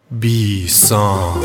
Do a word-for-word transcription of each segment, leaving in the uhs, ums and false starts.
بی سان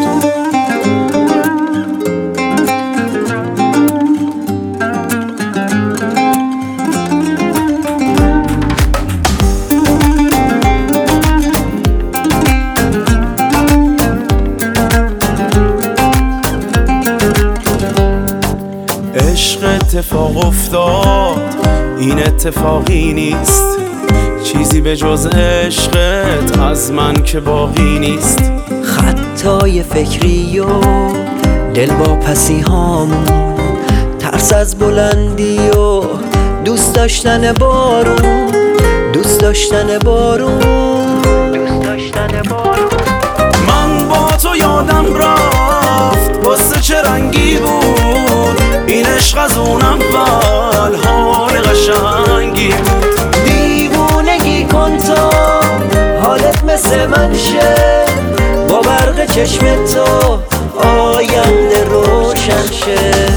عشق اتفاق افتاد، این اتفاقی نیست، چیزی به جز عشقت از من که باقی نیست. خطای فکری و دل با پسی هامون، ترس از بلندی و دوست داشتن بارون، دوست داشتن بارون، دوست داشتن بارون. من با تو یادم رفت واسه چه رنگی بود این عشق، از اون اول حال قشنگی بود. دیوونگی کن تا حالت مثل من شه، با برق چشم تو آینده روشن شه.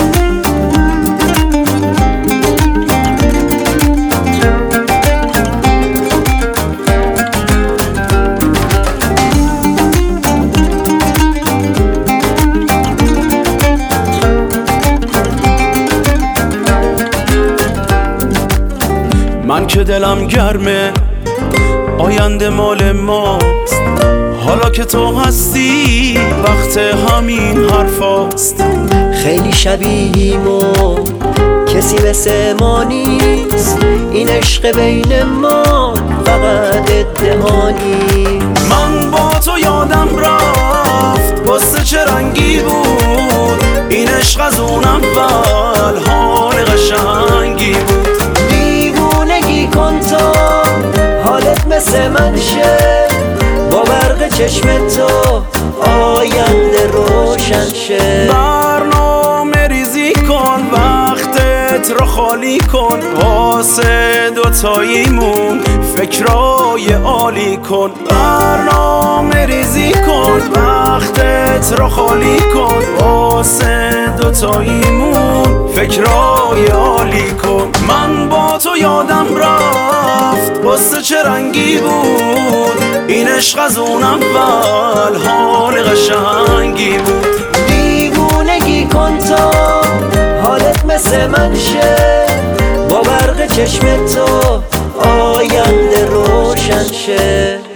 من که دلم گرمه، آینده مال ماست، حالا که تو هستی وقت همین حرفاست. خیلی شبیهیم و کسی مثل ما نیست، این عشق بین ما فقط ادعا نیست. من با تو یادم رفت واسه چه رنگی بود این عشق، از اون اول حال قشنگی بود. دیوونگی کن تا حالت مثل من شه، با برق چشم تو آینده روشن شه. برنامه ریزی کن، وقتت رو خالی کن، واسه دوتاییمون فکرای عالی کن. برنامه ریزی کن، وقتت رو خالی کن، واسه دوتاییمون فکرای عالی کن. من با تو یادم رفت واسه چه رنگی بود این عشق، از اون اول حال قشنگی بود. دیوونگی کن تا حالت مثل من شه، با برق چشم تو آینده روشن شه.